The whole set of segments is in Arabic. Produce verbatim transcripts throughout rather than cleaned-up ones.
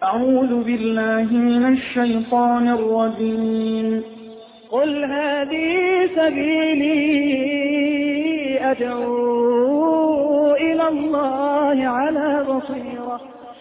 أعوذ بالله من الشيطان الرجيم. قل هذه سبيلي أدعو إلى الله على بصيرة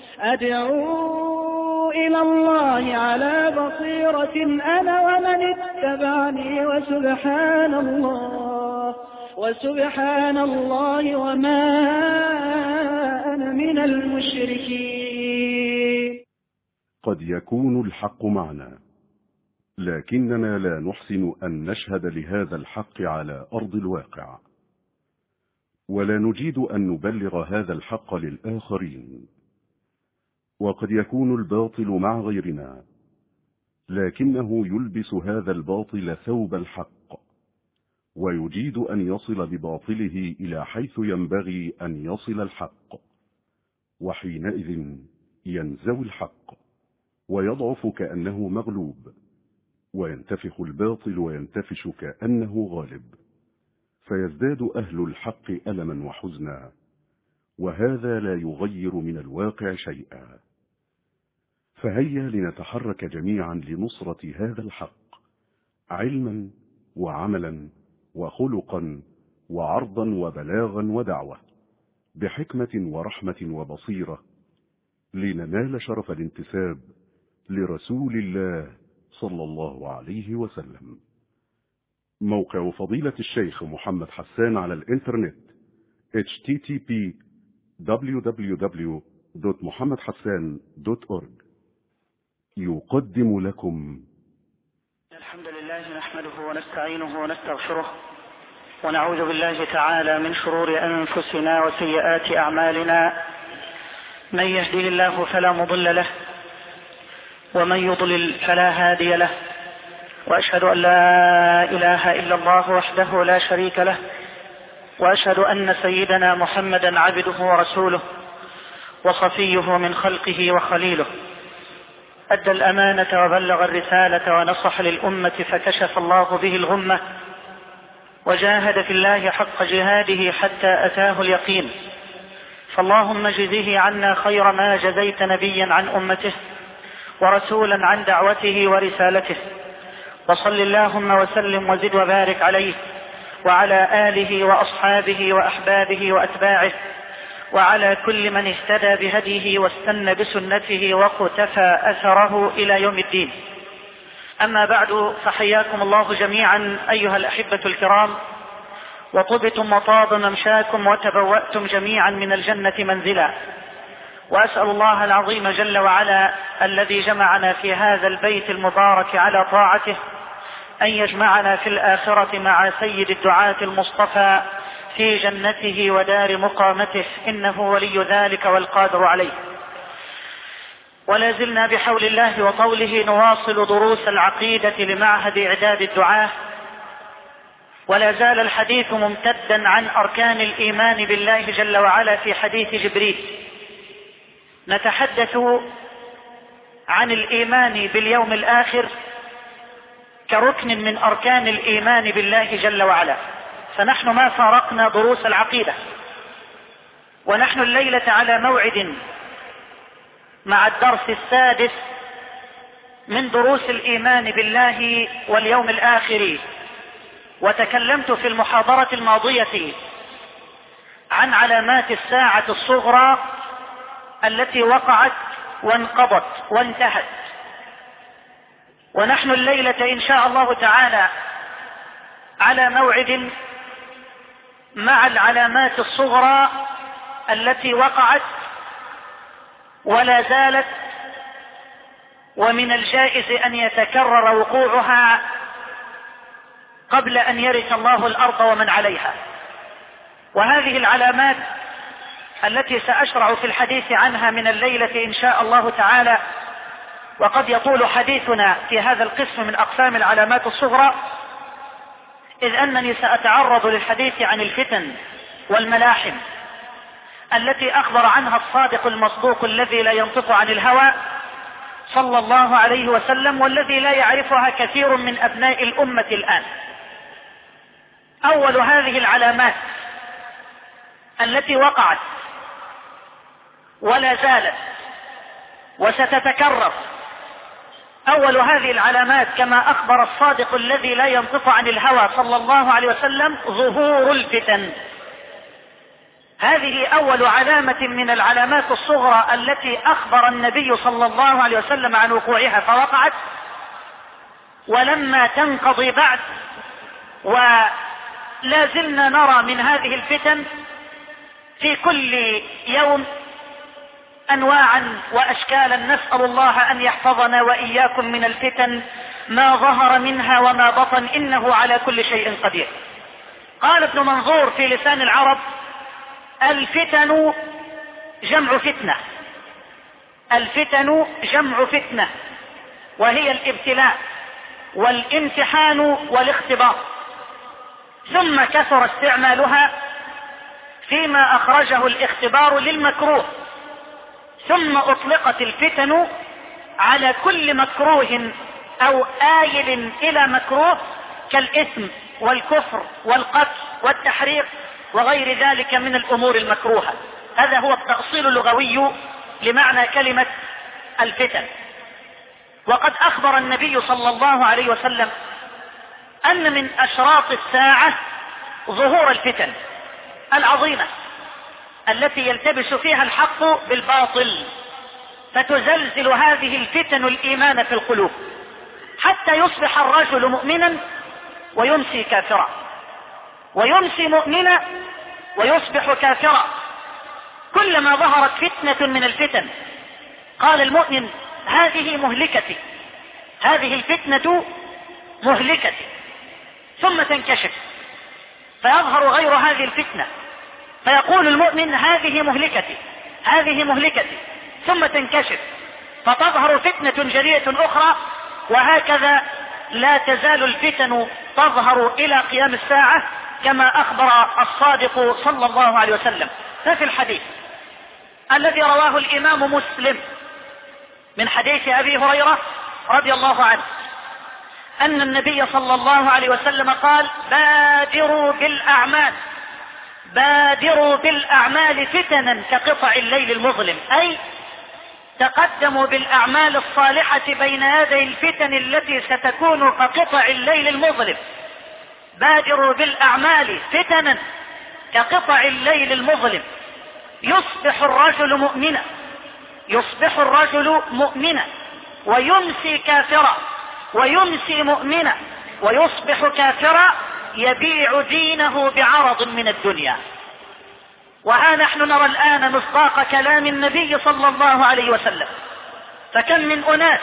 أدعو إلى الله على بصيرة أنا ومن اتبعني وسبحان الله وسبحان الله وما أنا من المشركين. قد يكون الحق معنا، لكننا لا نحسن أن نشهد لهذا الحق على أرض الواقع، ولا نجيد أن نبلغ هذا الحق للآخرين. وقد يكون الباطل مع غيرنا، لكنه يلبس هذا الباطل ثوب الحق، ويجيد أن يصل بباطله إلى حيث ينبغي أن يصل الحق، وحينئذ ينزوي الحق ويضعف كأنه مغلوب، وينتفخ الباطل وينتفش كأنه غالب، فيزداد أهل الحق ألما وحزنا، وهذا لا يغير من الواقع شيئا. فهيا لنتحرك جميعا لنصرة هذا الحق، علما وعملا وخلقا وعرضا وبلاغا ودعوة، بحكمة ورحمة وبصيرة، لننال شرف الانتساب لرسول الله صلى الله عليه وسلم. موقع فضيلة الشيخ محمد حسان على الإنترنت إتش تي تي بي دبليو دبليو دبليو دوت محمد حسان دوت أورج يقدم لكم الحمد لله نحمده ونستعينه ونستغفره، ونعوذ بالله تعالى من شرور أنفسنا وسيئات أعمالنا. من يهدي الله فلا مضل له، ومن يضلل فلا هادي له، وأشهد أن لا إله إلا الله وحده لا شريك له، وأشهد أن سيدنا محمدا عبده ورسوله وصفيه من خلقه وخليله. أدى الأمانة وبلغ الرسالة ونصح للأمة، فكشف الله به الغمة، وجاهد في الله حق جهاده حتى أتاه اليقين. فاللهم اجزه عنا خير ما جزيت نبيا عن أمته ورسولا عن دعوته ورسالته، وصل اللهم وسلم وزد وبارك عليه وعلى آله وأصحابه وأحبابه وأتباعه، وعلى كل من اهتدى بهديه واستنى بسنته وقتفى أثره إلى يوم الدين. أما بعد، فحياكم الله جميعا أيها الأحبة الكرام، وطبتم وطاب ممشاكم وتبوأتم جميعا من الجنة منزلا. وأسأل الله العظيم جل وعلا الذي جمعنا في هذا البيت المبارك على طاعته أن يجمعنا في الآخرة مع سيد الدعاة المصطفى في جنته ودار مقامته، إنه ولي ذلك والقادر عليه. ولا زلنا بحول الله وطوله نواصل دروس العقيدة لمعهد إعداد الدعاة، ولا زال الحديث ممتدا عن أركان الإيمان بالله جل وعلا في حديث جبريل. نتحدث عن الإيمان باليوم الآخر كركن من أركان الإيمان بالله جل وعلا، فنحن ما فارقنا دروس العقيدة، ونحن الليلة على موعد مع الدرس السادس من دروس الإيمان بالله واليوم الآخر. وتكلمت في المحاضرة الماضية عن علامات الساعة الصغرى التي وقعت وانقضت وانتهت، ونحن الليلة إن شاء الله تعالى على موعد مع العلامات الصغرى التي وقعت ولا زالت، ومن الجائز أن يتكرر وقوعها قبل أن يرث الله الأرض ومن عليها. وهذه العلامات التي سأشرع في الحديث عنها من الليلة إن شاء الله تعالى، وقد يطول حديثنا في هذا القسم من أقسام العلامات الصغرى، إذ أنني سأتعرض للحديث عن الفتن والملاحم التي أخبر عنها الصادق المصدوق الذي لا ينطق عن الهوى صلى الله عليه وسلم، والذي لا يعرفها كثير من أبناء الأمة الآن. أول هذه العلامات التي وقعت ولا زالت وستتكرر. أول هذه العلامات كما أخبر الصادق الذي لا ينطق عن الهوى صلى الله عليه وسلم ظهور الفتن. هذه أول علامة من العلامات الصغرى التي أخبر النبي صلى الله عليه وسلم عن وقوعها فوقعت، ولما تنقضي بعد ولا زلنا نرى من هذه الفتن في كل يوم أنواعا وأشكالا، نسأل الله أن يحفظنا وإياكم من الفتن ما ظهر منها وما بطن، إنه على كل شيء قدير. قال ابن منظور في لسان العرب: الفتن جمع فتنة، الفتن جمع فتنة، وهي الابتلاء والامتحان والاختبار، ثم كثر استعمالها فيما أخرجه الاختبار للمكروه، ثم أطلقت الفتن على كل مكروه أو آيل إلى مكروه كالإثم والكفر والقتل والتحريق وغير ذلك من الأمور المكروهة. هذا هو التأصيل اللغوي لمعنى كلمة الفتن. وقد أخبر النبي صلى الله عليه وسلم أن من أشراط الساعة ظهور الفتن العظيمة التي يلتبس فيها الحق بالباطل، فتزلزل هذه الفتن الإيمان في القلوب حتى يصبح الرجل مؤمنا ويمسي كافرا، ويمسي مؤمنا ويصبح كافرا. كلما ظهرت فتنة من الفتن قال المؤمن: هذه مهلكتي، هذه الفتنة مهلكتي، ثم تنكشف فيظهر غير هذه الفتنة، فيقول المؤمن: هذه مهلكتي، هذه مهلكتي، ثم تنكشف فتظهر فتنة جديدة أخرى، وهكذا لا تزال الفتن تظهر إلى قيام الساعة كما أخبر الصادق صلى الله عليه وسلم. ففي الحديث الذي رواه الإمام مسلم من حديث أبي هريرة رضي الله عنه أن النبي صلى الله عليه وسلم قال: بادروا بالأعمال، بادروا بالأعمال فتنا كقطع الليل المظلم، أي تقدموا بالأعمال الصالحة بين يدي الفتن التي ستكون كقطع الليل المظلم. بادروا بالأعمال فتنا كقطع الليل المظلم، يصبح الرجل مؤمنا، يصبح الرجل مؤمنا ويمسي كافرا، ويمسي مؤمنا ويصبح كافرا، يبيع دينه بعرض من الدنيا. وها نحن نرى الآن مصداق كلام النبي صلى الله عليه وسلم، فكم من أناس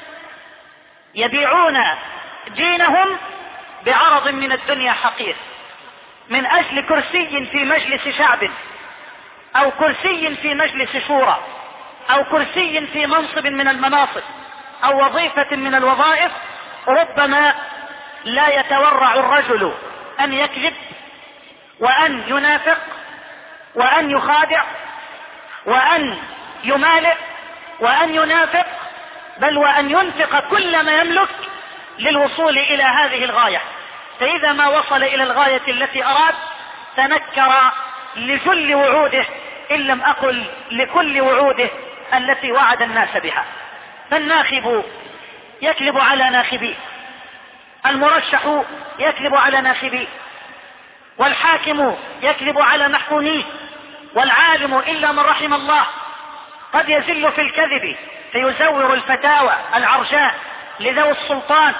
يبيعون دينهم بعرض من الدنيا حقير من أجل كرسي في مجلس شعب، أو كرسي في مجلس شورى، أو كرسي في منصب من المناصب، أو وظيفة من الوظائف. ربما لا يتورع الرجل أن يكذب وأن ينافق وأن يخادع وأن يمالئ وأن ينافق، بل وأن ينفق كل ما يملك للوصول إلى هذه الغاية. فإذا ما وصل إلى الغاية التي أراد تنكر لجل وعوده، إن لم أقل لكل وعوده التي وعد الناس بها. فالناخب يكذب على ناخبيه، المرشح يكذب على ناخبيه، والحاكم يكذب على محكوميه، والعالم إلا من رحم الله قد يزل في الكذب فيزور الفتاوى العرجاء لذوي السلطان،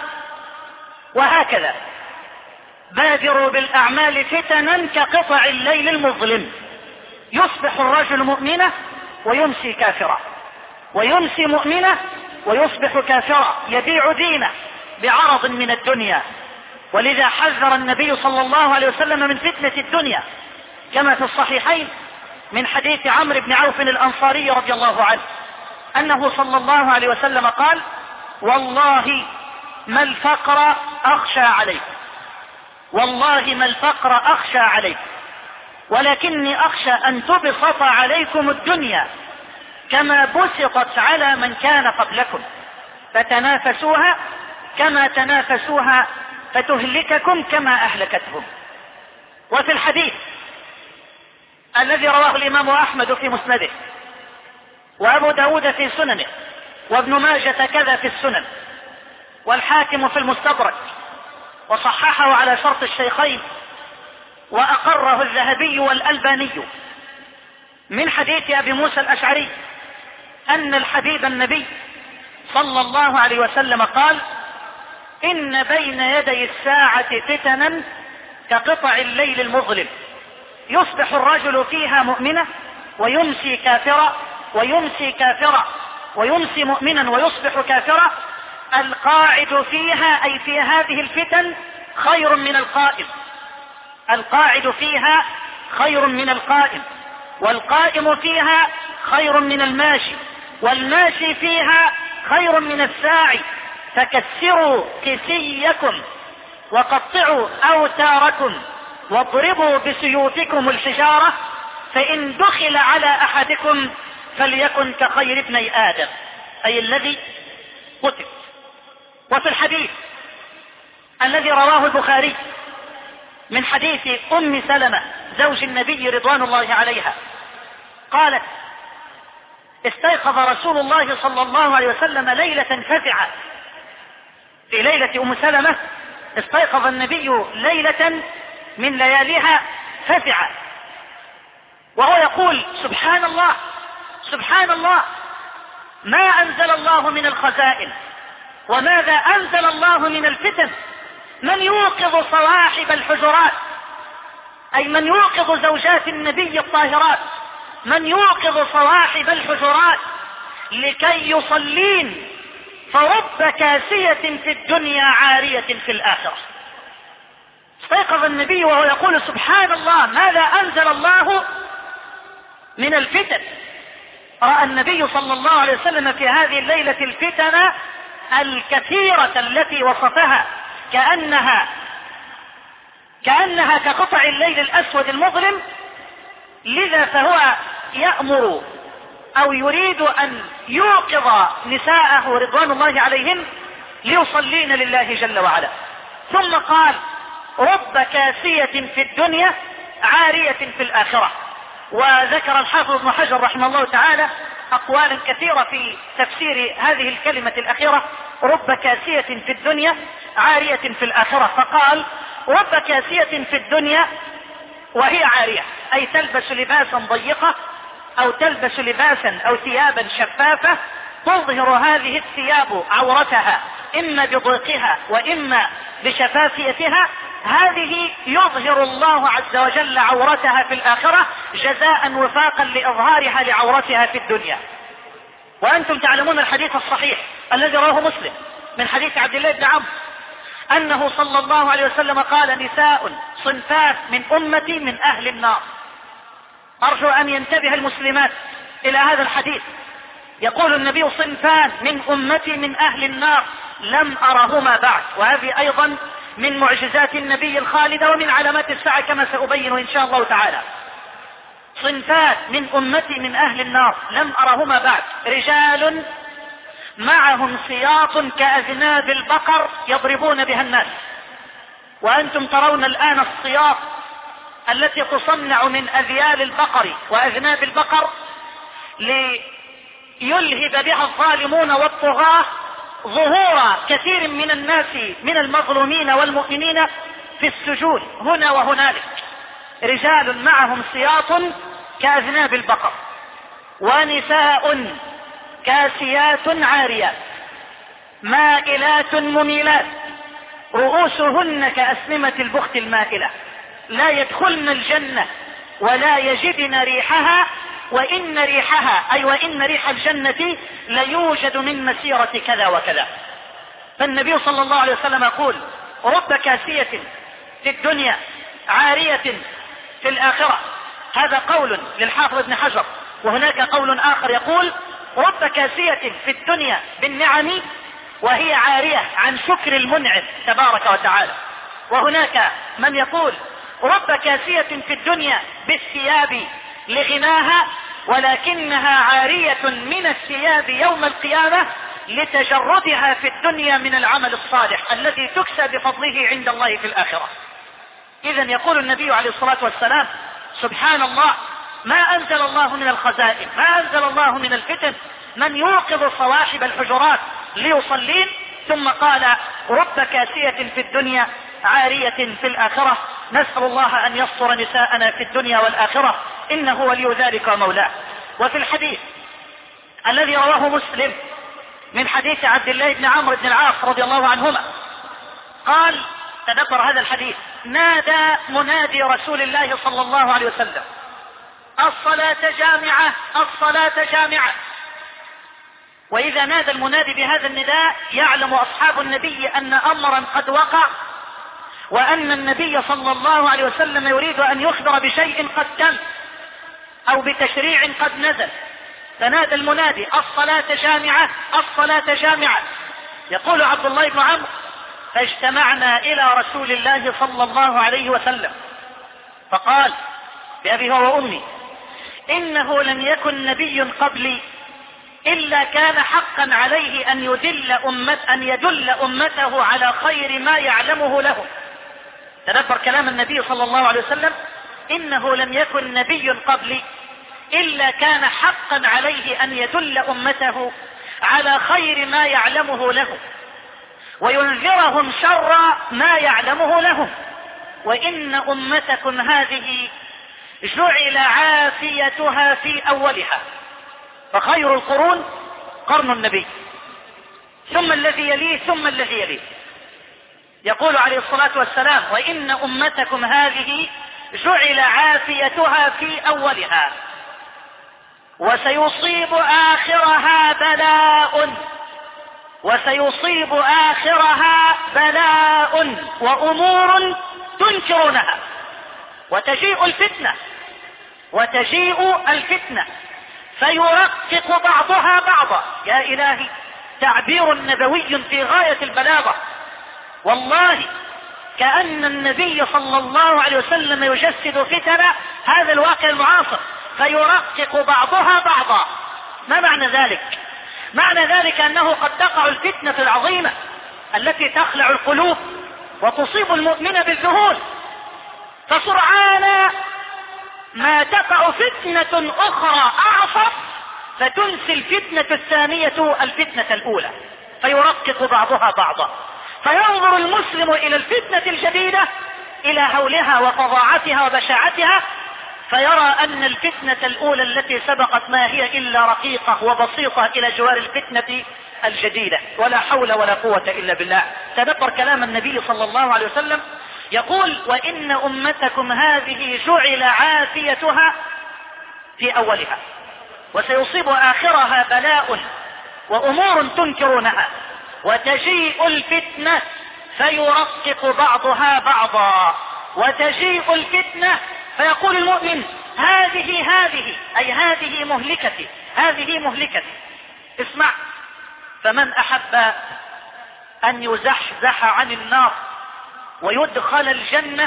وهكذا. بادروا بالأعمال فتنا كقطع الليل المظلم، يصبح الرجل مؤمنا ويمسي كافرا، ويمسي مؤمنا ويصبح كافرا، يبيع دينه بعرض من الدنيا. ولذا حذر النبي صلى الله عليه وسلم من فتنة الدنيا كما في الصحيحين من حديث عمرو بن عوف الأنصاري رضي الله عنه أنه صلى الله عليه وسلم قال: والله ما الفقر أخشى عليك، والله ما الفقر أخشى عليك، ولكني أخشى أن تبسط عليكم الدنيا كما بسطت على من كان قبلكم، فتنافسوها كما تنافسوها فتهلككم كما أهلكتهم. وفي الحديث الذي رواه الإمام أحمد في مسنده وأبو داود في سننه وابن ماجة كذا في السنن، والحاكم في المستدرك، وصححه على شرط الشيخين، وأقره الذهبي والألباني من حديث أبي موسى الأشعري أن الحبيب النبي صلى الله عليه وسلم قال: إن بين يدي الساعة فتنا كقطع الليل المظلم، يصبح الرجل فيها مؤمنا ويمسي كافرا، ويمسي كافرا ويمسي مؤمنا ويصبح كافرا. القاعد فيها أي في هذه الفتن خير من القائم، القاعد فيها خير من القائم، والقائم فيها خير من الماشي، والماشي فيها خير من الساعي. فكسروا كسيكم وقطعوا أوتاركم واضربوا بسيوفكم الحجارة، فإن دخل على أحدكم فليكن كخير ابني آدم، أي الذي قتل. وفي الحديث الذي رواه البخاري من حديث أم سلمة زوج النبي رضوان الله عليها قالت: استيقظ رسول الله صلى الله عليه وسلم ليلة فزعة. في ليلة أم سلمة استيقظ النبي ليلة من لياليها فزعة، وهو يقول: سبحان الله سبحان الله، ما أنزل الله من الخزائن وماذا أنزل الله من الفتن. من يوقظ صواحب الحجرات، أي من يوقظ زوجات النبي الطاهرات، من يوقظ صواحب الحجرات لكي يصلين، فرب كاسية في الدنيا عارية في الآخرة. استيقظ النبي وهو يقول: سبحان الله، ماذا أنزل الله من الفتن. رأى النبي صلى الله عليه وسلم في هذه الليلة الفتن الكثيرة التي وصفها كأنها كأنها كقطع الليل الأسود المظلم. لذا فهو يأمر أو يريد أن يوقظ نساءه رضوان الله عليهن ليصلين لله جل وعلا. ثم قال: رب كاسية في الدنيا عارية في الآخرة. وذكر الحافظ ابن حجر رحمه الله تعالى أقوالا كثيرة في تفسير هذه الكلمة الأخيرة: رب كاسية في الدنيا عارية في الآخرة. فقال: رب كاسية في الدنيا وهي عارية، أي تلبس لباسا ضيقة أو تلبس لباسا أو ثيابا شفافة تظهر هذه الثياب عورتها إما بضيقها وإما بشفافيتها. هذه يظهر الله عز وجل عورتها في الآخرة جزاء وفاقا لإظهارها لعورتها في الدنيا. وأنتم تعلمون الحديث الصحيح الذي رواه مسلم من حديث عبد الله بن عمرو أنه صلى الله عليه وسلم قال: نساء صنفان من أمتي من أهل النار. أرجو أن ينتبه المسلمات إلى هذا الحديث. يقول النبي: صنفان من أمتي من أهل النار لم أرهما بعد. وهذه أيضا من معجزات النبي الخالدة ومن علامات الساعة كما سأبين إن شاء الله تعالى. صنفان من أمتي من أهل النار لم أرهما بعد: رجال معهم سياط كأذناب البقر يضربون بها الناس. وأنتم ترون الآن السياط التي تصنع من أذيال البقر وأذناب البقر ليلهب بها الظالمون والطغاة ظهور كثير من الناس من المظلومين والمؤمنين في السجون هنا وهنالك. رجال معهم سياط كأذناب البقر، ونساء كاسيات عاريات مائلات مميلات رؤوسهن كأسنمة البخت المائلة، لا يدخلن الجنة ولا يجدن ريحها، وإن ريحها أي وإن ريح الجنة ليوجد من مسيرة كذا وكذا. فالنبي صلى الله عليه وسلم يقول: رب كاسية في الدنيا عارية في الآخرة. هذا قول للحافظ ابن حجر. وهناك قول آخر يقول: رب كاسية في الدنيا بالنعم وهي عارية عن شكر المنعم تبارك وتعالى. وهناك من يقول: رب كاسية في الدنيا بالثياب لغناها ولكنها عارية من الثياب يوم القيامة لتجردها في الدنيا من العمل الصالح الذي تكسى بفضله عند الله في الآخرة. إذن يقول النبي عليه الصلاة والسلام: سبحان الله، ما أنزل الله من الخزائن، ما أنزل الله من الفتن من يوقظ صواحب الحجرات ليصلين، ثم قال رب كاسية في الدنيا عارية في الآخرة، نسأل الله أن يستر نساءنا في الدنيا والآخرة إنه ولي ذلك ومولاه. وفي الحديث الذي رواه مسلم من حديث عبد الله بن عمرو بن العاص رضي الله عنهما قال، تذكر هذا الحديث، نادى منادي رسول الله صلى الله عليه وسلم الصلاة جامعة الصلاة جامعة. وإذا نادى المنادي بهذا النداء يعلم أصحاب النبي أن أمرا قد وقع، وأن النبي صلى الله عليه وسلم يريد أن يخبر بشيء قد تم أو بتشريع قد نزل. فنادى المنادي الصلاة جامعة الصلاة جامعة. يقول عبد الله بن عمرو فاجتمعنا إلى رسول الله صلى الله عليه وسلم فقال بأبي هو وأمي إنه لم يكن نبي قبلي إلا كان حقا عليه أن يدل أمة أن يدل أمته على خير ما يعلمه له. تدبر كلام النبي صلى الله عليه وسلم، إنه لم يكن نبي قبلي إلا كان حقا عليه أن يدل أمته على خير ما يعلمه له وينذرهم شر ما يعلمه لهم، وإن أمتكم هذه جعل عافيتها في أولها، فخير القرون قرن النبي ثم الذي يليه ثم الذي يليه. يقول عليه الصلاة والسلام وإن أمتكم هذه جعل عافيتها في أولها وسيصيب آخرها بلاء وسيصيب آخرها بلاء وأمور تنكرونها. وتجيء الفتنة وتجيء الفتنة فيرقق بعضها بعضا. يا إلهي، تعبير نبوي في غاية البلاغة، والله كأن النبي صلى الله عليه وسلم يجسد فتن هذا الواقع المعاصر، فيرقق بعضها بعضا. ما معنى ذلك؟ معنى ذلك أنه قد تقع الفتنة العظيمة التي تخلع القلوب وتصيب المؤمن بالذهول، فسرعان ما تقع فتنة أخرى أعصف فتنسي الفتنة الثانية الفتنة الأولى، فيرقق بعضها بعضا. فينظر المسلم إلى الفتنة الجديدة إلى هولها وفظاعتها وبشاعتها، فيرى أن الفتنة الأولى التي سبقت ما هي إلا رقيقة وبسيطة إلى جوار الفتنة الجديدة. ولا حول ولا قوة إلا بالله. تذكر كلام النبي صلى الله عليه وسلم يقول وإن أمتكم هذه جعل عافيتها في أولها وسيصيب آخرها بلاء وأمور تنكرونها وتجيء الفتنة فيرقق بعضها بعضا. وتجيء الفتنة فيقول المؤمن هذه هذه أي هذه مهلكتي هذه مهلكتي. اسمع، فمن أحب أن يزحزح عن النار ويدخل الجنة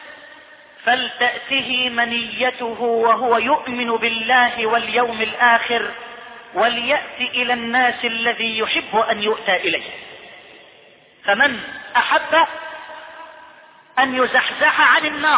فلتأته منيته وهو يؤمن بالله واليوم الآخر وليأتي إلى الناس الذي يحب أن يؤتى إليه. فمن أحب أن يزحزح عن النار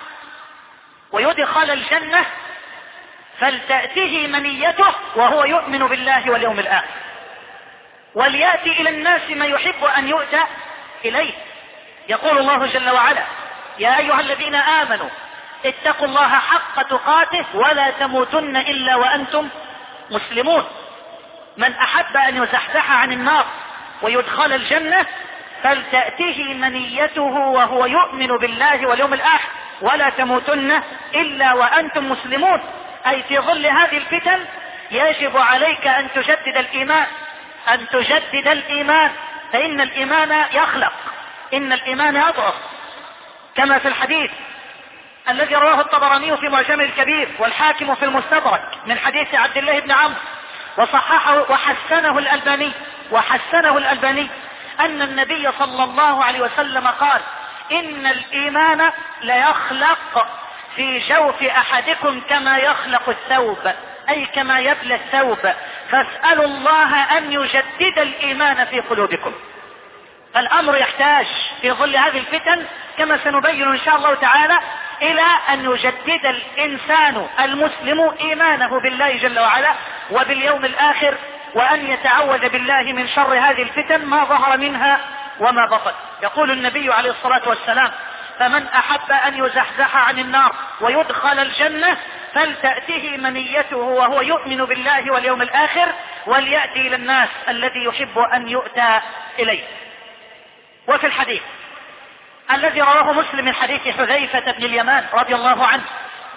ويدخل الجنة فلتأته منيته وهو يؤمن بالله واليوم الآخر وليأتي إلى الناس ما يحب أن يؤتى إليه. يقول الله جل وعلا يا أيها الذين آمنوا اتقوا الله حق تقاته ولا تموتن إلا وأنتم مسلمون. من أحب أن يزحزح عن النار ويدخل الجنة فلتأته منيته وهو يؤمن بالله واليوم الآخر ولا تموتن إلا وأنتم مسلمون. أي في ظل هذه الفتن يجب عليك أن تجدد الإيمان أن تجدد الإيمان فإن الإيمان يخلق، إن الإيمان يضعف، كما في الحديث الذي رواه الطبراني في معجمه الكبير والحاكم في المستدرك من حديث عبد الله بن عمرو وصححه وحسنه الألباني وحسنه الألباني أن النبي صلى الله عليه وسلم قال إن الإيمان ليخلق في جوف أحدكم كما يخلق الثوب، أي كما يبلى الثوب، فاسألوا الله أن يجدد الإيمان في قلوبكم. فالأمر يحتاج في ظل هذه الفتن كما سنبين إن شاء الله تعالى إلى أن يجدد الإنسان المسلم إيمانه بالله جل وعلا وباليوم الآخر وأن يتعوذ بالله من شر هذه الفتن ما ظهر منها وما بطن. يقول النبي عليه الصلاة والسلام: فمن أحب أن يزحزح عن النار ويدخل الجنة فلتأته منيته وهو يؤمن بالله واليوم الآخر وليأتي إلى الناس الذي يحب أن يؤتى إليه. وفي الحديث الذي رواه مسلم من حديث حذيفة بن اليمان رضي الله عنه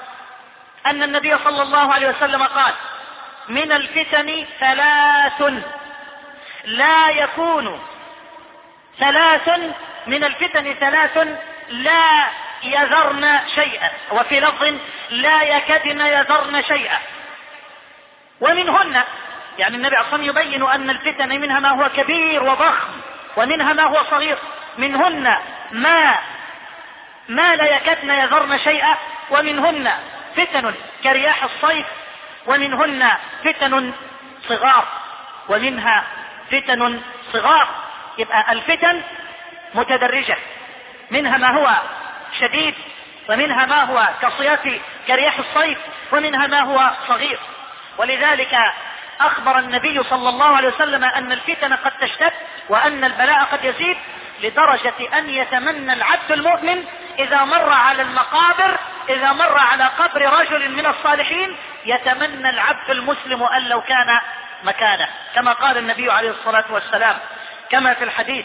أن النبي صلى الله عليه وسلم قال: من الفتن ثلاث لا يكون ثلاث من الفتن ثلاث لا يذرن شيئا، وفي لفظ لا يكدن يذرن شيئا. ومنهن، يعني النبي عليه الصلاة والسلام يبين أن الفتن منها ما هو كبير وضخم ومنها ما هو صغير. منهن ما ما لا يكدن يذرن شيئا، ومنهن فتن كرياح الصيف، ومنهن فتن صغار، ومنها فتن صغار. يبقى الفتن متدرجة، منها ما هو شديد، ومنها ما هو كصياف كرياح الصيف، ومنها ما هو صغير. ولذلك أخبر النبي صلى الله عليه وسلم أن الفتن قد تشتد وأن البلاء قد يزيد، لدرجة أن يتمنى العبد المؤمن إذا مر على المقابر، إذا مر على قبر رجل من الصالحين، يتمنى العبد المسلم أن لو كان مكانه، كما قال النبي عليه الصلاة والسلام، كما في الحديث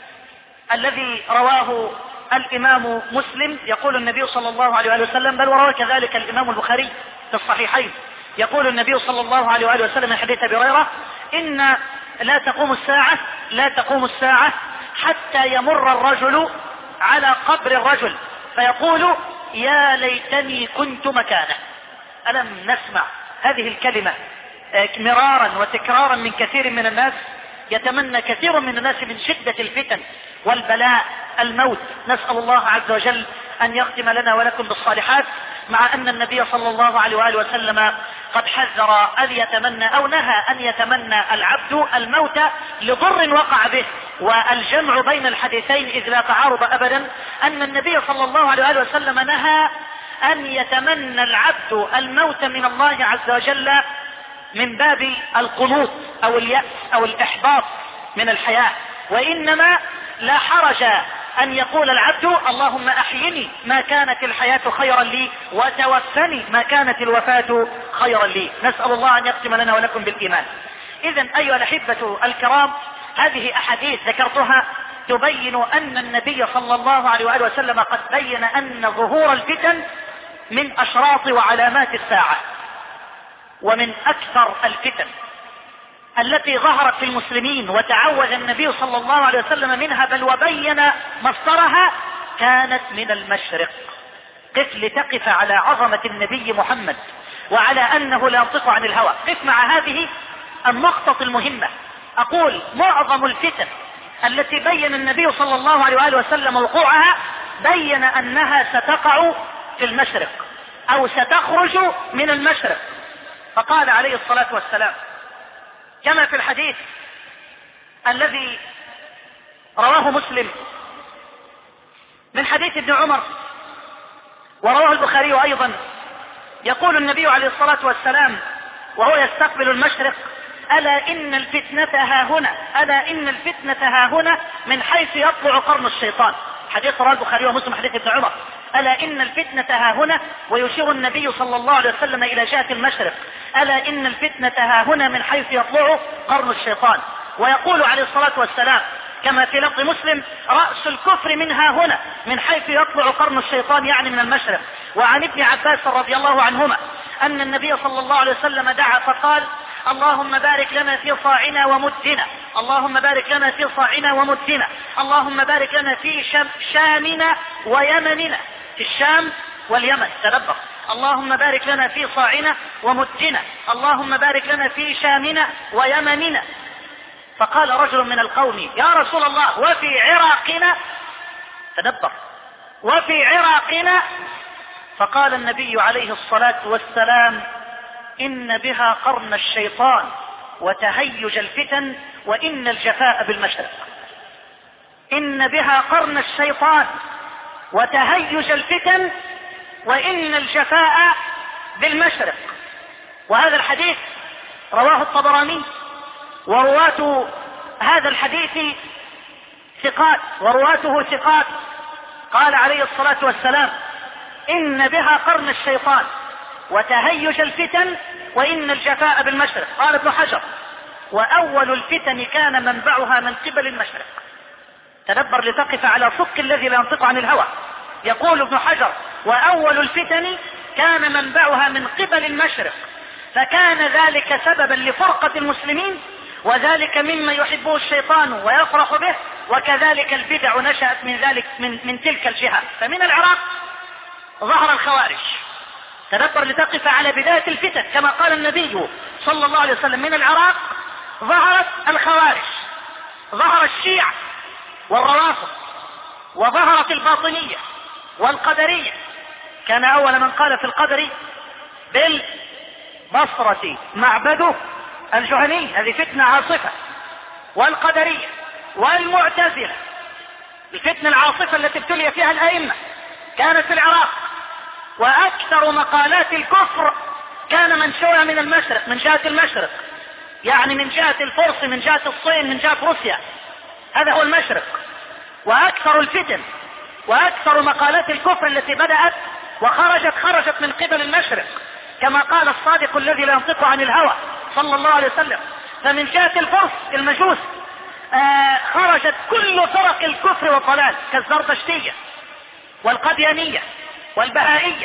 الذي رواه الإمام مسلم. يقول النبي صلى الله عليه وسلم، بل وروى كذلك الإمام البخاري في الصحيحين، يقول النبي صلى الله عليه وسلم من حديث أبي هريرة: إن لا تقوم الساعة لا تقوم الساعة حتى يمر الرجل على قبر الرجل فيقول: يا ليتني كنت مكانه. ألم نسمع هذه الكلمة مرارا وتكرارا من كثير من الناس؟ يتمنى كثير من الناس من شدة الفتن والبلاء الموت. نسأل الله عز وجل أن يختم لنا ولكم بالصالحات، مع أن النبي صلى الله عليه وآله وسلم قد حذر أن يتمنى أو نهى أن يتمنى العبد الموت لضر وقع به. والجمع بين الحديثين إذ لا تعارض أبدا، أن النبي صلى الله عليه وآله وسلم نهى أن يتمنى العبد الموت من الله عز وجل من باب القنوط أو اليأس أو الإحباط من الحياة، وإنما لا حرج أن يقول العبد: اللهم أحيني ما كانت الحياة خيرا لي، وتوفني ما كانت الوفاة خيرا لي. نسأل الله أن يختم لنا ولكم بالإيمان. إذن أيها الأحبة الكرام، هذه أحاديث ذكرتها تبين أن النبي صلى الله عليه وآله وسلم قد بين أن ظهور الفتن من أشراط وعلامات الساعة. ومن أكثر الفتن التي ظهرت في المسلمين وتعوذ النبي صلى الله عليه وسلم منها بل وبين مصدرها كانت من المشرق. قف لتقف على عظمة النبي محمد وعلى أنه لا ينطق عن الهوى. قف مع هذه النقطة المهمة. أقول: معظم الفتن التي بين النبي صلى الله عليه وآله وسلم وقوعها بين أنها ستقع في المشرق أو ستخرج من المشرق. فقال عليه الصلاة والسلام كما في الحديث الذي رواه مسلم من حديث ابن عمر ورواه البخاري أيضا، يقول النبي عليه الصلاة والسلام وهو يستقبل المشرق: ألا إن الفتنة ها هنا، ألا إن الفتنة ها هنا من حيث يطلع قرن الشيطان. حديث رواه البخاري ومسلم حديث ابن عمر: ألا إن الفتنة ها هنا، ويشير النبي صلى الله عليه وسلم إلى جهة المشرق: ألا إن الفتنة ها هنا من حيث يطلع قرن الشيطان. ويقول عليه الصلاة والسلام كما في لفظ مسلم: رأس الكفر من ها هنا، من حيث يطلع قرن الشيطان، يعني من المشرق. وعن ابن عباس رضي الله عنهما أن النبي صلى الله عليه وسلم دعا فقال: اللهم بارك لنا في صاعنا ومدنا، اللهم بارك لنا في صاعنا ومدنا، اللهم بارك لنا في شامنا ويمننا، في الشام واليمن. تدبر: اللهم بارك لنا في صاعنا ومدنا، اللهم بارك لنا في شامنا ويمننا. فقال رجل من القوم: يا رسول الله، وفي عراقنا؟ تدبر: وفي عراقنا؟ فقال النبي عليه الصلاة والسلام: إن بها قرن الشيطان وتهيج الفتن، وإن الجفاء بالمشرق. إن بها قرن الشيطان وتهيج الفتن، وإن الجفاء بالمشرق. وهذا الحديث رواه الطبراني ورواة هذا الحديث ثقات ورواته ثقات. قال عليه الصلاة والسلام: إن بها قرن الشيطان وتهيج الفتن وإن الجفاء بالمشرق. قال ابن حجر: وأول الفتن كان منبعها من قبل المشرق. تدبر لتقف على صدق الذي لا ينطق عن الهوى. يقول ابن حجر: وأول الفتن كان منبعها من قبل المشرق، فكان ذلك سببا لفرقة المسلمين، وذلك مما يحبه الشيطان ويفرح به، وكذلك البدع نشأت من ذلك من, من تلك الجهة. فمن العراق ظهر الخوارج. تدبر لتقف على بداية الفتن كما قال النبي صلى الله عليه وسلم: من العراق ظهرت الخوارج، ظهر الشيعة والروافض، وظهرت الباطنية والقدرية. كان أول من قال في القدر بالبصرة معبده الجهني، هذه فتنة عاصفة. والقدرية والمعتزلة، الفتنة العاصفة التي ابتلي فيها الأئمة كانت في العراق. وأكثر مقالات الكفر كان منشورها من المشرق، من جهة المشرق، يعني من جهة الفرس، من جهة الصين، من جهة روسيا. هذا هو المشرق. وأكثر الفتن وأكثر مقالات الكفر التي بدأت وخرجت خرجت من قبل المشرق، كما قال الصادق الذي لا ينطق عن الهوى صلى الله عليه وسلم. فمن جهة الفرس المجوس آه خرجت كل فرق الكفر والضلال، كالزرطشتية والقديانية والبهائية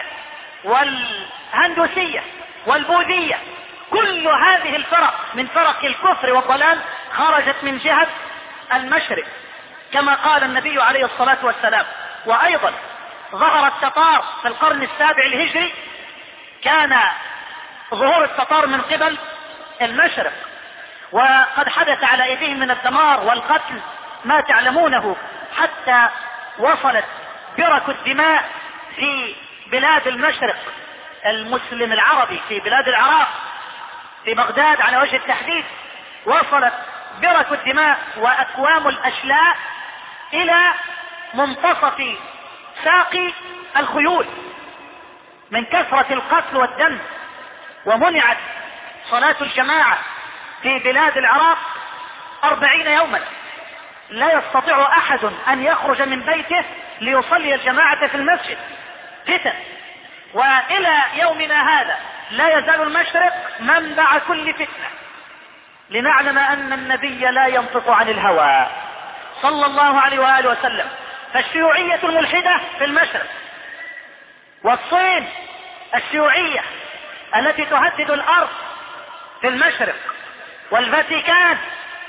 والهندوسية والبوذية. كل هذه الفرق من فرق الكفر والضلال خرجت من جهة المشرق، كما قال النبي عليه الصلاة والسلام. وأيضا ظهر التتار في القرن السابع الهجري. كان ظهور التتار من قبل المشرق، وقد حدث على ايديهم من الدمار والقتل ما تعلمونه، حتى وصلت برك الدماء في بلاد المشرق المسلم العربي، في بلاد العراق، في بغداد على وجه التحديد. وصلت برك الدماء واكوام الاشلاء الى منتصف ساق الخيول من كثرة القتل والدم. ومنعت صلاة الجماعة في بلاد العراق أربعين يوما، لا يستطيع أحد أن يخرج من بيته ليصلي الجماعة في المسجد. فتن. وإلى يومنا هذا لا يزال المشرق منبع كل فتنة، لنعلم أن النبي لا ينطق عن الهوى صلى الله عليه وآله وسلم. فالشيوعية الملحدة في المشرق، والصين الشيوعية التي تهدد الأرض في المشرق، والفاتيكان،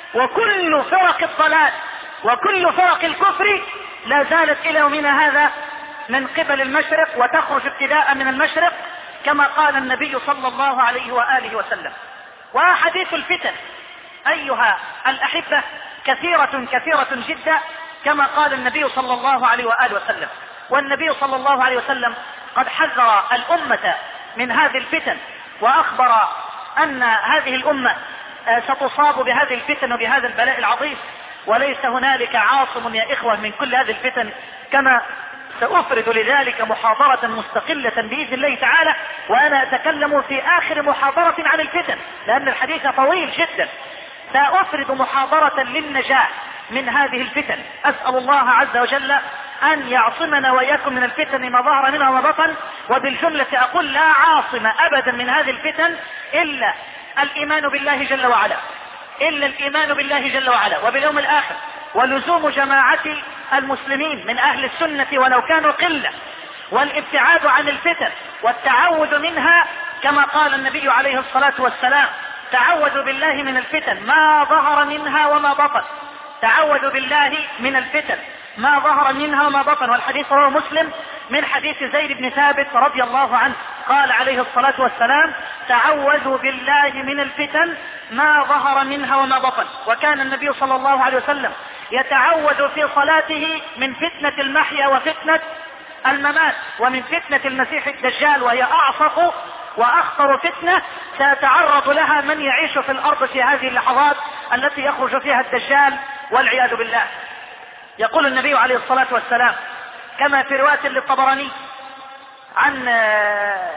وكل فرق الضلال وكل فرق الكفر لا زالت إلى يومنا هذا من قبل المشرق، وتخرج ابتداء من المشرق كما قال النبي صلى الله عليه وآله وسلم. وحديث الفتن أيها الأحبة كثيرة كثيرة جدا، كما قال النبي صلى الله عليه وآله وسلم. والنبي صلى الله عليه وسلم قد حذر الأمة من هذه الفتن، وأخبر أن هذه الأمة ستصاب بهذه الفتن وبهذا البلاء العظيم، وليس هنالك عاصم يا إخوة من كل هذه الفتن، كما سأفرد لذلك محاضرة مستقلة بإذن الله تعالى، وأنا أتكلم في آخر محاضرة عن الفتن لأن الحديث طويل جدا. سأفرد محاضرة للنجاة من هذه الفتن. أسأل الله عز وجل أن يعصمنا وإياكم من الفتن ما ظهر منها وما بطن. وبالجملة أقول لا عاصم أبدا من هذه الفتن إلا الإيمان بالله جل وعلا، إلا الإيمان بالله جل وعلا وباليوم الآخر، ولزوم جماعة المسلمين من أهل السنة ولو كانوا قلة، والابتعاد عن الفتن والتعوذ منها، كما قال النبي عليه الصلاة والسلام: تعوذوا بالله من الفتن ما ظهر منها وما بطن. تعوذوا بالله من الفتن ما ظهر منها وما بطن. والحديث رواه مسلم من حديث زيد بن ثابت رضي الله عنه قال عليه الصلاة والسلام: تعوذوا بالله من الفتن ما ظهر منها وما بطن. وكان النبي صلى الله عليه وسلم يتعوذ في صلاته من فتنة المحيا وفتنة الممات، ومن فتنة المسيح الدجال، وهي أعصف وأخطر فتنة سيتعرض لها من يعيش في الأرض في هذه اللحظات التي يخرج فيها الدجال والعياذ بالله. يقول النبي عليه الصلاة والسلام كما في رواية للطبراني عن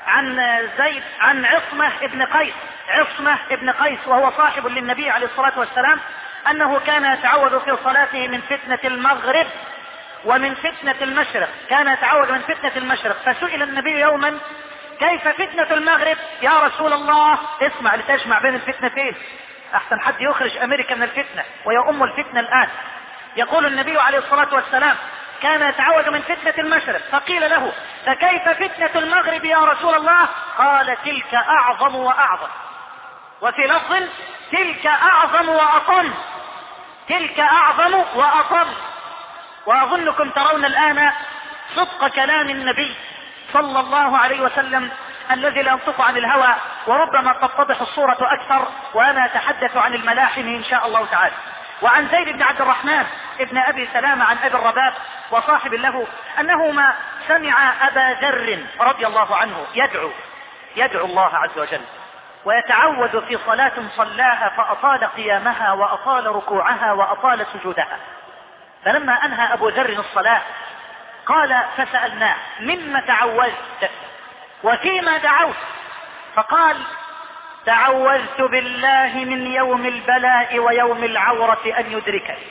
عن زيد عن عصمة ابن قيس عصمة ابن قيس وهو صاحب للنبي عليه الصلاة والسلام أنه كان يتعوذ في صلاته من فتنة المغرب ومن فتنة المشرق، كان يتعوذ من فتنة المشرق. فسئل النبي يوما كيف فتنة المغرب يا رسول الله؟ اسمع لتجمع بين الفتنتين، أحسن حد يخرج أمريكا من الفتنة وهي أم الفتنة الآن. يقول النبي عليه الصلاة والسلام كان يتعوذ من فتنة المشرق، فقيل له فكيف فتنة المغرب يا رسول الله؟ قال تلك أعظم وأعظم، وفي لفظ تلك أعظم وأطم، تلك أعظم وأطم. وأظنكم ترون الآن صدق كلام النبي صلى الله عليه وسلم الذي لا ينطق عن الهوى، وربما تتضح الصورة أكثر وأنا أتحدث عن الملاحم إن شاء الله تعالى. وعن زيد بن عبد الرحمن ابن أبي سلامة عن أبي الرباب وصاحب له أنه ما سمع أبا ذر رضي الله عنه يدعو يدعو الله عز وجل ويتعوذ في صلاة صلاها فأطال قيامها وأطال ركوعها وأطال سجودها. فلما أنهى أبو ذر الصلاة قال فسألناه مما تعوذت وفيما دعوت؟ فقال تعوذت بالله من يوم البلاء ويوم العورة أن يدركني،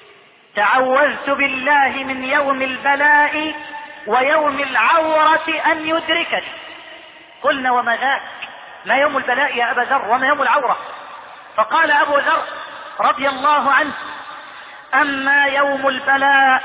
تعوذت بالله من يوم البلاء ويوم العورة أن يدركني. قلنا وما ذاك؟ ما يوم البلاء يا أبا ذر وما يوم العورة؟ فقال أبو ذر رضي الله عنه أما يوم البلاء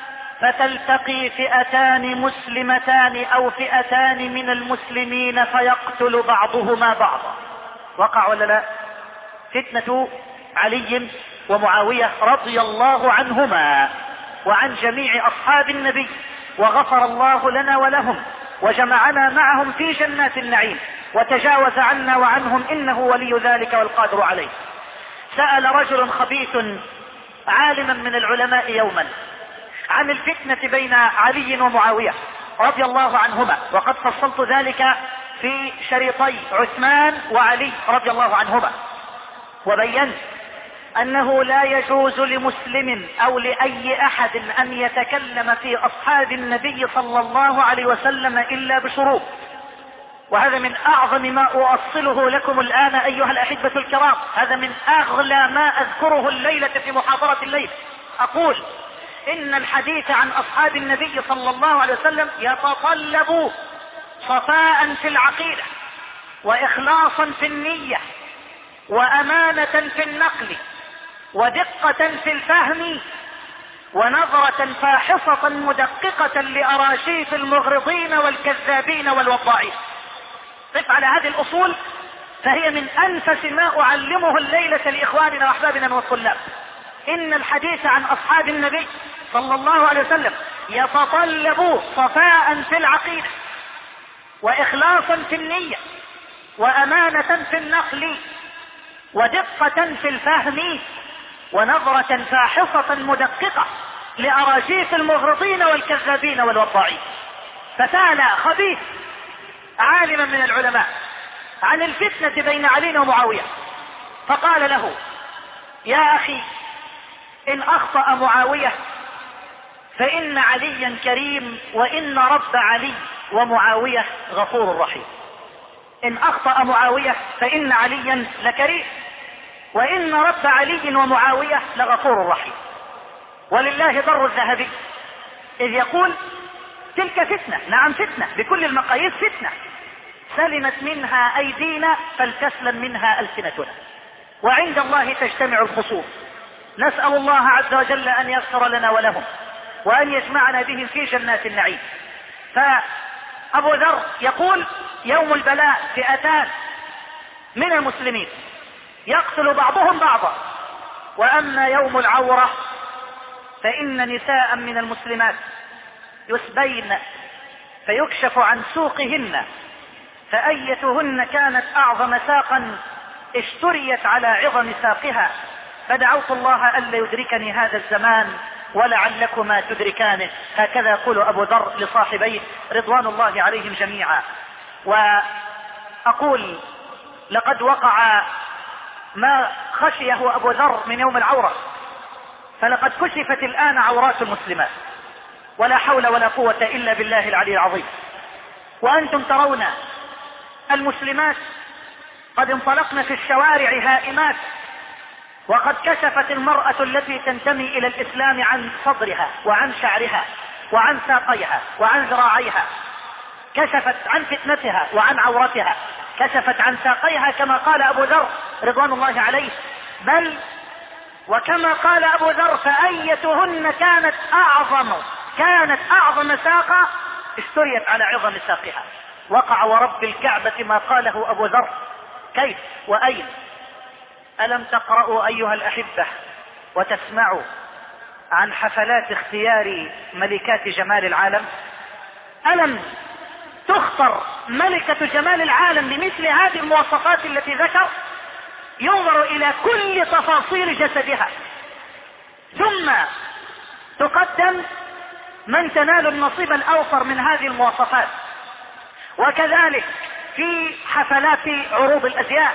فتلتقي فئتان مسلمتان أو فئتان من المسلمين فيقتل بعضهما بعضا. وقع ولا لا؟ فتنة علي ومعاوية رضي الله عنهما وعن جميع أصحاب النبي، وغفر الله لنا ولهم وجمعنا معهم في جنات النعيم وتجاوز عنا وعنهم إنه ولي ذلك والقادر عليه. سأل رجل خبيث عالما من العلماء يوما عن الفتنة بين علي ومعاوية رضي الله عنهما، وقد فصلت ذلك في شريطي عثمان وعلي رضي الله عنهما، وبينت أنه لا يجوز لمسلم أو لأي أحد أن يتكلم في أصحاب النبي صلى الله عليه وسلم إلا بشروط. وهذا من أعظم ما أؤصله لكم الآن أيها الأحبة الكرام، هذا من أغلى ما أذكره الليلة في محاضرة الليل. أقول إن الحديث عن أصحاب النبي صلى الله عليه وسلم يتطلب صفاء في العقيدة وإخلاصا في النية وأمانة في النقل ودقة في الفهم ونظرة فاحصة مدققة لأراشيف المغرضين والكذابين والوضاعين. قف على هذه الأصول فهي من أنفس ما أعلمه الليلة لإخواننا وأحبابنا من الطلاب. إن الحديث عن أصحاب النبي صلى الله عليه وسلم يتطلب صفاء في العقيدة وإخلاصا في النية وأمانة في النقل ودقة في الفهم ونظرة فاحصة مدققة لأراجيف المغرضين والكذابين والوضاعين. فسأل خبيث عالما من العلماء عن الفتنة بين علي ومعاوية، فقال له يا أخي إن أخطأ معاوية فإن عليا كريم وإن رب علي ومعاوية غفور رحيم. إن أخطأ معاوية فإن عليا لكريم وإن رب علي ومعاوية لغفور رحيم. ولله در الذهبي إذ يقول تلك فتنة، نعم فتنة بكل المقاييس فتنة، سلمت منها أيدينا فلتسلم منها ألسنتنا، وعند الله تجتمع الخصوم. نسأل الله عز وجل أن يغفر لنا ولهم وأن يجمعنا بهم في جنات النعيم. فأبو ذر يقول يوم البلاء فئتان من المسلمين يقتل بعضهم بعضا، وأما يوم العورة فإن نساء من المسلمات يسبين فيكشف عن سوقهن، فأيتهن كانت أعظم ساقا اشتريت على عظم ساقها، فدعوت الله ألا يدركني هذا الزمان ولعلكما تدركانه. هكذا يقول أبو ذر لصاحبيه رضوان الله عليهم جميعا. وأقول لقد وقع ما خشيه أبو ذر من يوم العورة، فلقد كشفت الآن عورات المسلمات، ولا حول ولا قوة إلا بالله العلي العظيم. وأنتم ترون المسلمات قد انطلقن في الشوارع هائمات، وقد كشفت المرأة التي تنتمي إلى الإسلام عن صدرها وعن شعرها وعن ساقيها وعن ذراعيها، كشفت عن فتنتها وعن عورتها، كشفت عن ساقيها كما قال أبو ذر رضوان الله عليه، بل وكما قال أبو ذر فأيتهن كانت أعظم كانت أعظم ساقة اشتريت على عظم ساقها. وقع ورب الكعبة ما قاله أبو ذر. كيف وأين؟ ألم تقرأوا أيها الأحبة وتسمعوا عن حفلات اختيار ملكات جمال العالم؟ ألم تختر ملكة جمال العالم بمثل هذه المواصفات التي ذكر؟ ينظر إلى كل تفاصيل جسدها، ثم تقدم من تنال النصيب الأوفر من هذه المواصفات. وكذلك في حفلات عروض الأزياء،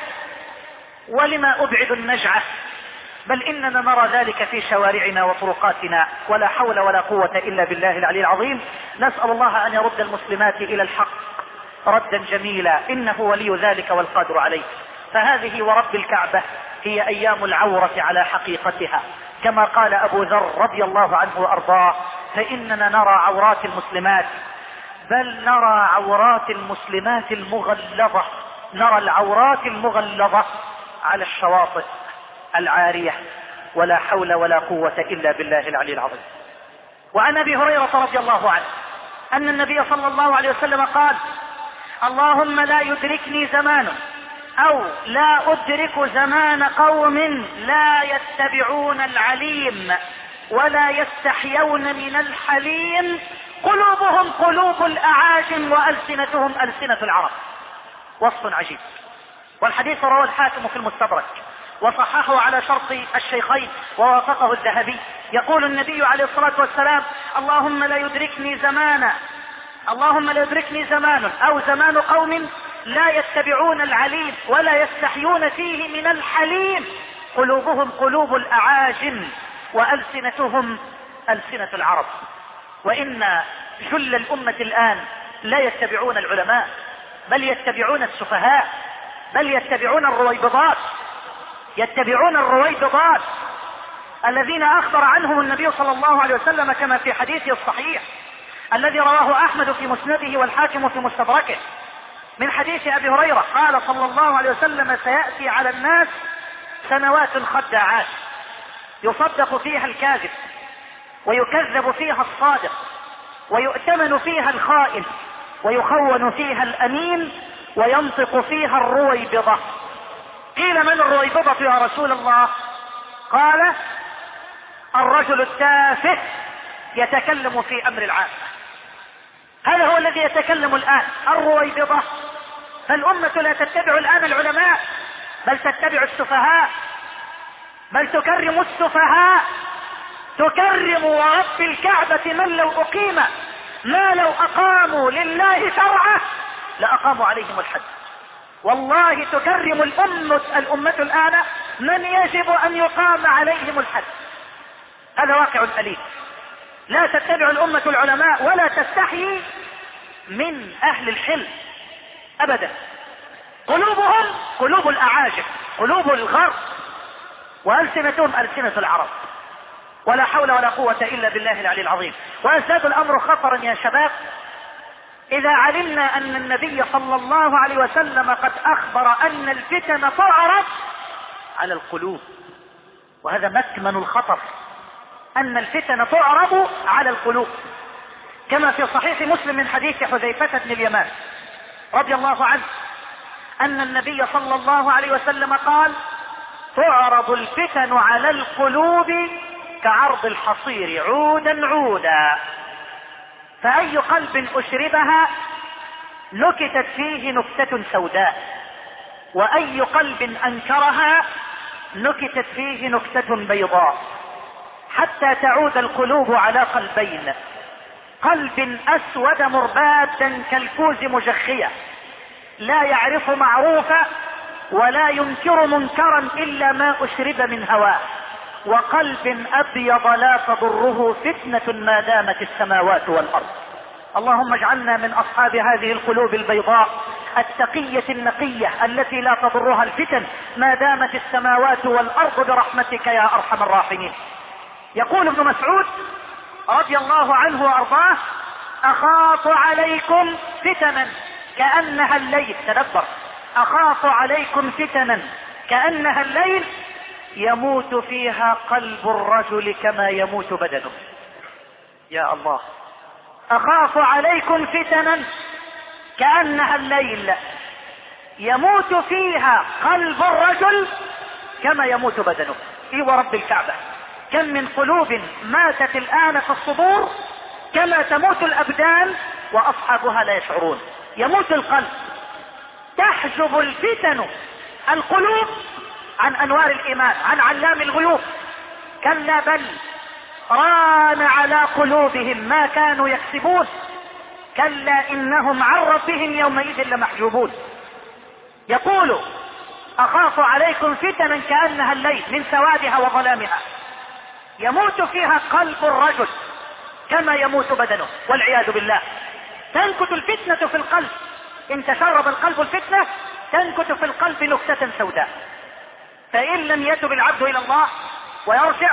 ولما أبعد النجعة، بل إننا نرى ذلك في شوارعنا وطرقاتنا، ولا حول ولا قوة إلا بالله العلي العظيم. نسأل الله أن يرد المسلمات إلى الحق ردا جميلا، إنه ولي ذلك والقادر عليه. فهذه ورب الكعبة هي أيام العورة على حقيقتها، كما قال أبو ذر رضي الله عنه وأرضاه: فإننا نرى عورات المسلمات، بل نرى عورات المسلمات المغلظة، نرى العورات المغلظة على الشواطئ العارية، ولا حول ولا قوة إلا بالله العلي العظيم. وعن أبي هريرة رضي الله عنه أن النبي صلى الله عليه وسلم قال: اللهم لا يدركني زمان أو لا أدرك زمان قوم لا يتبعون العليم ولا يستحيون من الحليم، قلوبهم قلوب الأعاجم وألسنتهم ألسنة العرب. وصف عجيب. والحديث رواه الحاكم في المستدرك وصححه على شرط الشيخين ووافقه الذهبي. يقول النبي عليه الصلاة والسلام: اللهم لا يدركني زمان اللهم لا يدركني زمان أو زمان قوم لا يتبعون العليم ولا يستحيون فيه من الحليم، قلوبهم قلوب الأعاجم وألسنتهم ألسنة العرب. وإن جل الأمة الآن لا يتبعون العلماء، بل يتبعون السفهاء، بل يتبعون الرويبضات، يتبعون الرويبضات الذين أخبر عنهم النبي صلى الله عليه وسلم كما في حديثه الصحيح الذي رواه أحمد في مسنده والحاكم في مستدركه من حديث أبي هريرة قال صلى الله عليه وسلم: سيأتي على الناس سنوات خداعات يصدق فيها الكاذب ويكذب فيها الصادق ويؤتمن فيها الخائن ويخون فيها الأمين وينطق فيها الرويبضة. قيل: من الرويبضة يا رسول الله؟ قال: الرجل التافه يتكلم في أمر العامة. هذا هو الذي يتكلم الآن، الرويبضة. فالأمة لا تتبع الآن العلماء، بل تتبع السفهاء، بل تكرم السفهاء، تكرم ورب الكعبة من لو أقيم ما لو أقاموا لله شرعه لأقاموا عليهم الحد. والله تكرم الأمة الأمة الآن من يجب أن يقام عليهم الحد. هذا واقع أليم. لا تتبع الأمة العلماء ولا تستحي من أهل الحلم أبدا. قلوبهم قلوب الأعاجم، قلوب الغرب، وألسنتهم ألسنة العرب، ولا حول ولا قوة إلا بالله العلي العظيم. ويزداد الأمر خطرا يا شباب إذا علمنا أن النبي صلى الله عليه وسلم قد أخبر أن الفتن تعرض على القلوب، وهذا مكمن الخطر، أن الفتن تعرض على القلوب، كما في صحيح مسلم من حديث حذيفة بن اليمان رضي الله عنه أن النبي صلى الله عليه وسلم قال: تعرض الفتن على القلوب كعرض الحصير عودا عودا، فأي قلب أشربها نكتت فيه نكتة سوداء، وأي قلب أنكرها نكتت فيه نكتة بيضاء، حتى تعود القلوب على قلبين: قلب أسود مربادا كالكوز مجخية لا يعرف معروفا ولا ينكر منكرا إلا ما أشرب من هواه، وقلب أبيض لا تضره فتنة ما دامت السماوات والأرض. اللهم اجعلنا من أصحاب هذه القلوب البيضاء التقية النقية التي لا تضرها الفتن ما دامت السماوات والأرض برحمتك يا أرحم الراحمين. يقول ابن مسعود رضي الله عنه وأرضاه: أخاف عليكم فتنا كأنها الليل، تدبر، أخاف عليكم فتنا كأنها الليل يموت فيها قلب الرجل كما يموت بدنه. يا الله، أخاف عليكم فتنا كأنها الليل يموت فيها قلب الرجل كما يموت بدنه. اي ورب الكعبة، كم من قلوب ماتت الآن في الصدور كما تموت الأبدان وأصحابها لا يشعرون. يموت القلب، تحجب الفتن القلوب عن أنوار الإيمان، عن علام الغيوب. كلا بل ران على قلوبهم ما كانوا يكسبون، كلا إنهم عن ربهم يومئذ لمحجوبون. يقول: أخاف عليكم فتنا كأنها الليل من سوادها وظلامها يموت فيها قلب الرجل كما يموت بدنه، والعياذ بالله. تنكت الفتنة في القلب، إن تشرب القلب الفتنة تنكت في القلب نكتة سوداء، فإن لم يتب العبد إلى الله ويرجع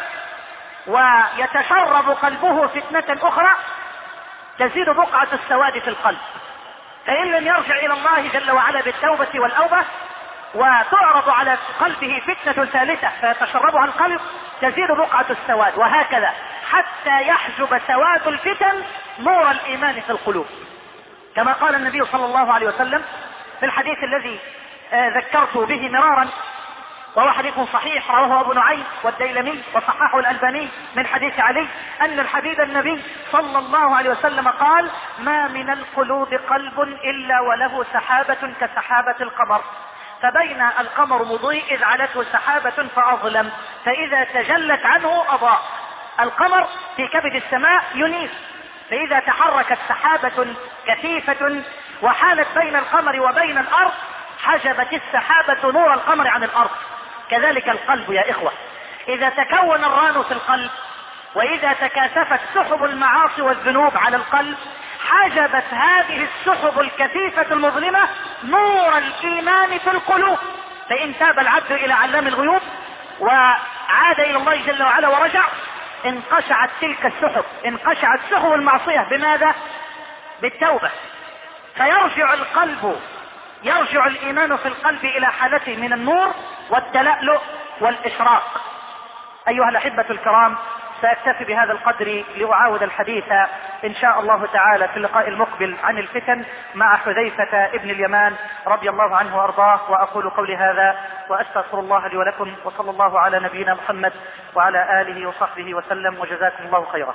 ويتشرب قلبه فتنة أخرى تزيد بقعة السواد في القلب. فإن لم يرجع إلى الله جل وعلا بالتوبة والأوبة وتعرض على قلبه فتنة ثالثة فيتشربها القلب تزيد بقعة السواد، وهكذا حتى يحجب سواد الفتن نور الإيمان في القلوب، كما قال النبي صلى الله عليه وسلم في الحديث الذي ذكرت به مرارا، وهو حديث صحيح رواه ابو نعيم والديلمي وصححه الألباني من حديث علي أن الحبيب النبي صلى الله عليه وسلم قال: ما من القلوب قلب إلا وله سحابة كسحابة القمر، فبين القمر مضيء إذ علته سحابة فأظلم، فإذا تجلت عنه أضاء. القمر في كبد السماء ينير، فإذا تحركت سحابة كثيفة وحالت بين القمر وبين الأرض حجبت السحابة نور القمر عن الأرض. كذلك القلب يا إخوة، إذا تكون الران في القلب وإذا تكاثفت سحب المعاصي والذنوب على القلب حجبت هذه السحب الكثيفة المظلمة نور الإيمان في القلوب، فإن تاب العبد إلى علام الغيوب وعاد إلى الله جل وعلا ورجع انقشعت تلك السحب، انقشعت سحب المعصية. بماذا؟ بالتوبة، فيرجع القلب يرجع الإيمان في القلب إلى حالته من النور والتلألؤ والإشراق. أيها الأحبة الكرام، سأكتفي بهذا القدر لأعاود الحديث إن شاء الله تعالى في اللقاء المقبل عن الفتن مع حذيفة ابن اليمان رضي الله عنه وأرضاه، وأقول قولي هذا وأستغفر الله لي ولكم، وصلى الله على نبينا محمد وعلى آله وصحبه وسلم، وجزاكم الله خيرا.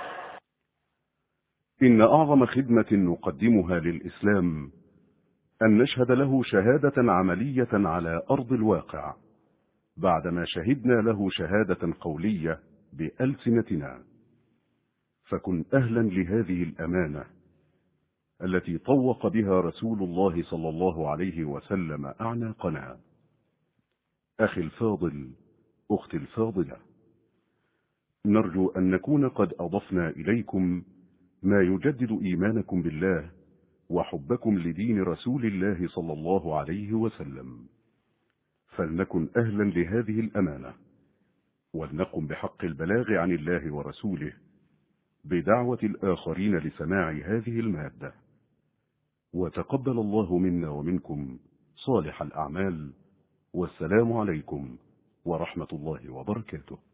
إن أعظم خدمة نقدمها للإسلام أن نشهد له شهادة عملية على أرض الواقع بعدما شهدنا له شهادة قولية بألسنتنا، فكن أهلا لهذه الأمانة التي طوق بها رسول الله صلى الله عليه وسلم أعناقنا. أخي الفاضل، أختي الفاضلة، نرجو أن نكون قد أضفنا إليكم ما يجدد إيمانكم بالله وحبكم لدين رسول الله صلى الله عليه وسلم، فلنكن أهلا لهذه الأمانة ولنقم بحق البلاغ عن الله ورسوله بدعوة الآخرين لسماع هذه المادة. وتقبل الله منا ومنكم صالح الأعمال، والسلام عليكم ورحمة الله وبركاته.